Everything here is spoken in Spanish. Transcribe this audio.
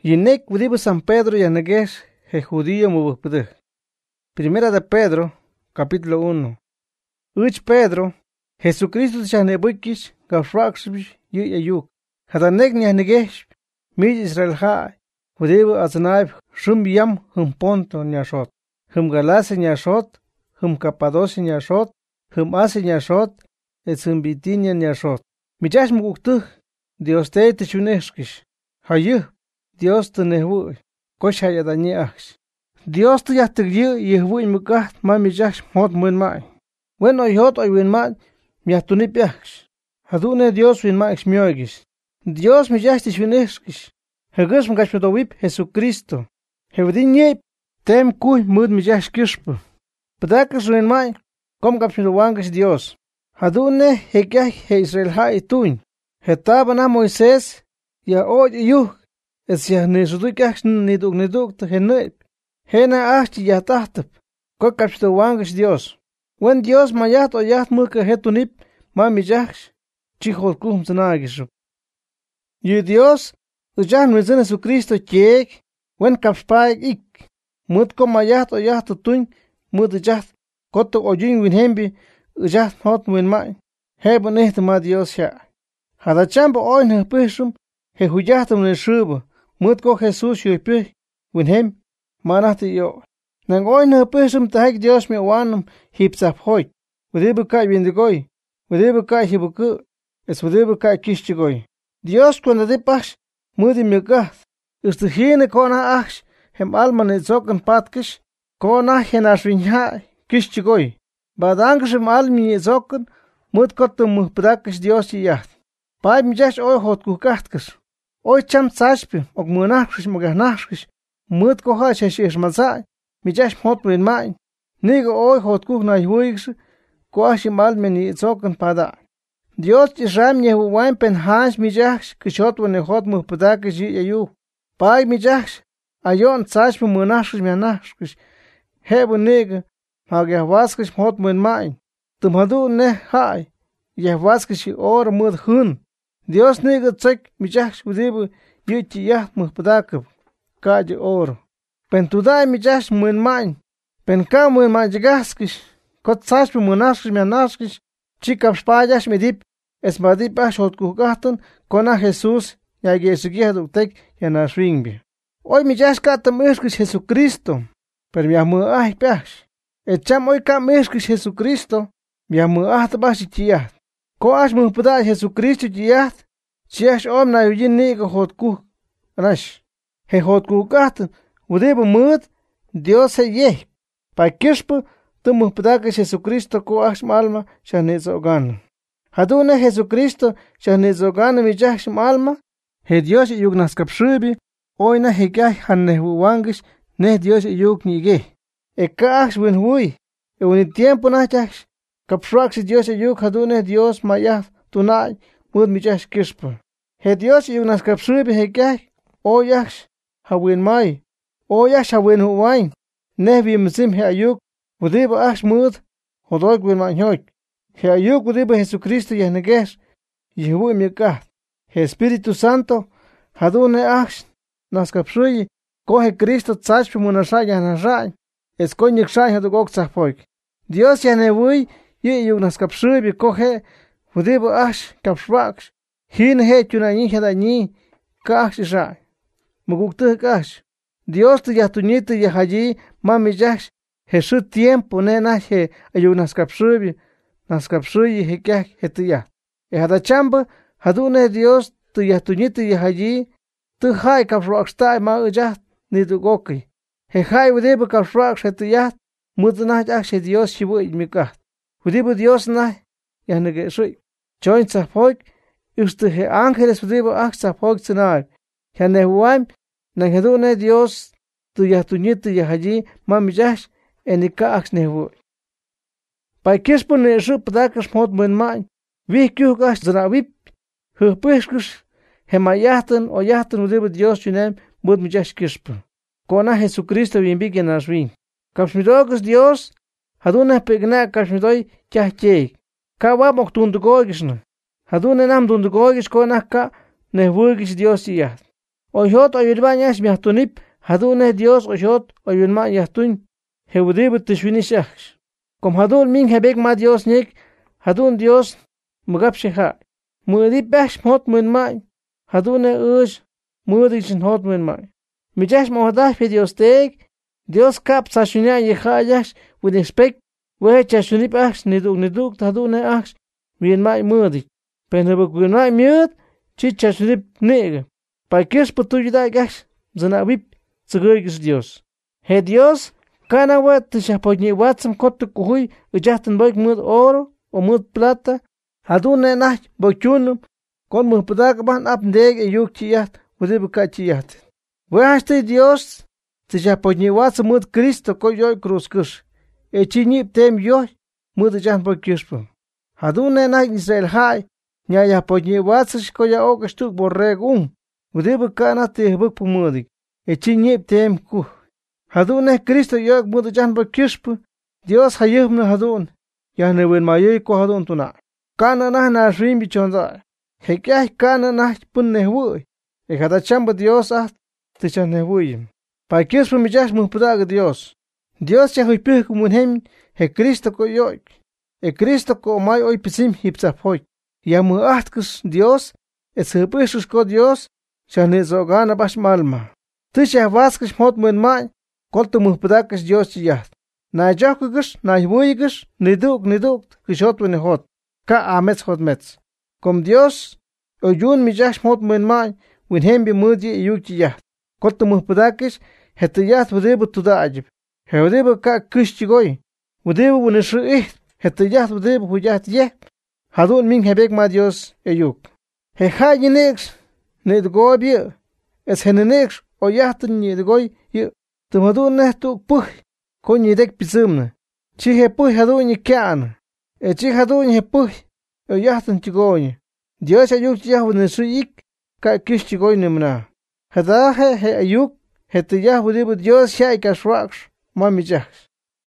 Yinek udibu San Pedro yanegesh he judío mubupede. Primera de Pedro, capítulo 1. Uch Pedro, Jesucristo chanebukish gafraxbish yu ayuk. Hadanek nyanegesh mi Israel ha. Udibu aznaib shum yam hum ponto nyashot. Hum galase nyashot, hum Capadocia nyashot, hum Asia nyashot, et hum Bitinia nyashot. Mijash muguktuh, Dios te chuneshkish. Hayuh, Dios te nehu, kosh hayadani aksh. Dios te yahtigyu yehwu mukat ma mijash mot mun mai. When I hot I win ma, miatunip yaksh. Hadune Dios win ma exmioigis. Dios mijash chuneshkish. Hegus mgashmedowip Jesucristo. Hevdin yep, tem kuy mud mijash kishpu. Padakas win mai, kom kapshmedowangish Dios. Hadune hekah he Israel ha ituin. Hetabana Moisés, ya oy yuh, es ya nisudukach niduk te henep. Hena achti ya tahtep, ko kapshmedowangish Dios. When Dios mayat o yat muka hetunip, ma mijach, chichol kum zanagish. Yu Dios, ujan mizan Jesucristo kiek, when kapshpaik ik. Mut ko mayat o yat tuin, mut jat, koto o jing win hembi, ujat hot win mai. Hebo nehte ma Dios ya. Hada chambo oin he pishum, he hujatum ne shubo, mut ko Jesus yu pih, win hem, manahti yo. Nang oin he pishum tahek Dios mi wanum, hipsap hoit. Udibu kai windigoi, udibu kai hibuku, es udibu kai kishtigoi. Dios cuando de pash, mudi migath,ustihine kona achs, hem alman et zoken patkish, kona henashrinha, kishtigoi. Badangishem almi zoken, mut kotum muhpadakish Dios yat. Pai mijash oi hot kukatkish. Oi cham tsashpi, og munachkish mugahnachkish, mut koha sheshish mazai, mijash hot win main. Niga oi hot kuk na huigish, koashim almeni zoken pada. Dios ishram yehu wain pen hansh mijash, kishot wane hot muhpadakish yayu. Pai mijash, ayon tsashpi munachkish mianachkish, hebu niga, hag yahwaskish hot win main. Tumhadu ne hai, yahwaskish or mud hun. Dios niga tsek mijash udibu yuti yaht muhpadakab, kaji oro. Pen tudai mijash mun main, pen ka mun majigaskish, kot sashpi munashkish mianashkish, chikap spayash midip, es madip ash hot kukahtan, kona Jesus, yagesugihadu tek yanashwingbi. Oi mijash katam ishkish Jesucristo, per miamu ay piash. Echam oi kam ishkish Jesucristo, miamu ahtabashi chiyat. Ko ash muhpada Jesucristo chiyat, chiyash om na yujin niga hot kuk, anash. He hot kukahtan, udibu mud, Dios he yeh. Pa kishpu, tu muhpada Jesucristo ko ash malma shanezogana. Hadune Jesucristo shanezogana mijash malma, he Dios yug naskapshubi, oina he gay hannehu wangish, ne Dios yug nige. E kaash win hui, e un tiempo nachash, kapshrax Dios yug hadune Dios mayaf tunai, mud mijash kishpu. He Dios yug naskapshubi he gay, o yash, hawin mai, o yash hawin huwain, ne bimzim he ayuk, udiba ash mud, hodog win manhoik. He ayuk udiba Jesucristo yahnegesh, yehu mikat. He Espíritu Santo, hadune ash, naskapshuyi, kohe Cristo tsachpi munashay yahnashay. Es koinik shay hadugok tsahpoik. Dios yanewui, yug naskapshubi kohe, udiba ash, kapshwaksh, hin he tunayin hadayin, kash shay. Muguktuh kash. Dios te yahtunyite yahayi, mamijash, Jesús tiempo nena he ayug naskapshubi, naskapshuyi he kyak hetiyah. E hadachamba, hadune Dios te yahtunyite yahayi, tu hai kapshwakshtai ma ujah nidugoki. He hai udibu kapshwaksh hetiyah, mudnah akshe Dios shibu imikat. Udibu Dios nah, yahnege shui. Join tsahpoik, uste he ángeles udibu aksh tsahpoik tsanag. Yanehuaim, nangedune Dios tu yahtunyite yahayi, mamijash, enika aksh nehu. Pai kishpu ne shu padakas mot mun mai, vihkyuh aksh zanawip, huhpishkush, he mayahtan o yahtan udibu Dios yunem, mud mijash kishpu. Kona Jesucristo bienbig yanashwin. Kapshmidogus Dios, haduna pegna kapshmidoy kyahkyek. Ka wabok tundugoygishna. Haduna nam tundugoygish kona ka nehwugish Dios yiyat. Oyhot oyulban yash miahtunip, hadune Dios oyhot oyulman yahtun, heudibut tishwinishash. Kom hadun min hebek ma Dios nik, hadun Dios mugap sheha. Mudip bash mot munmai, hadune ush, mudichin hot munmai. Mijash mohadah pe Dios teg, Dios kap sashunya yehayash, with expect, we chashunip ash, niduk hadune ash, wien mai mudik. Penebuk wien mai mute, chichashunip nege. Pa kirs putuyda gash, zanabip, zagurgis Dios. He Dios, kana wat tishapodni watsam kotu kuhui, ujahtan boik mud oro, o mud plata, hadune nah bochunum, kon muhpadakaban apndeg e yuk chiyat, udibuka chiyat. Wehashte Dios, tishapodni watsam mud Cristo ko yoy kruskush, e chinip tem yoy, mud jan bokirspo. Hadune nah Israel hai, nyaya podni watsash ko ya okastuk borregum, udibuka na tihbuk pumudik, e chinip tem ku. Hadune Cristo yoy mud jan bokirspo, Dios hayubna hadun, yahnewin mayoy ko hadun tuna. Kana nah na shrim bichonda, hekyah kana nah punnehwuy, e hada chamba Dios ah, tichanehwuyim. Pa kirspo mijash muhpudag Dios. Dios chahuipih kumunhem, he Cristo ko yoy, e Cristo ko may oy pisim hipsapoy. Yamu ahtkus Dios, et sepishus ko Dios, chanezogana bash malma. Tishah vaskish mot mun may, koltu muhpudakish Dios chiyat. Na jakugish, na hwuyigish, niduk, kishot winehot. Ka amets hot mets. Kom Dios, oyun mijash mot mun may, winhem bi mudi yuk chiyat. Koltu muhpudakish, hetiyat wudibu tudajib. He wudibu ka kish chigoy. Wudibu winishu hetiyat wudibu huyat yeh. Hadun min hebek ma Dios yuk. He hayinix, nidgoy bi, es henenix, oyahtan nidgoy yu. Tumadun nehtu puh, kon yidek pisumne. Chi he puh hadun yikan. E chi hadun he puh, oyahtan chigoy. Dios ayuk chiyah winishu ik, ka kish chigoy nimna. Hadahe he ayuk, hetiyah wudibu Dios shay kashwaksh, mamijaks.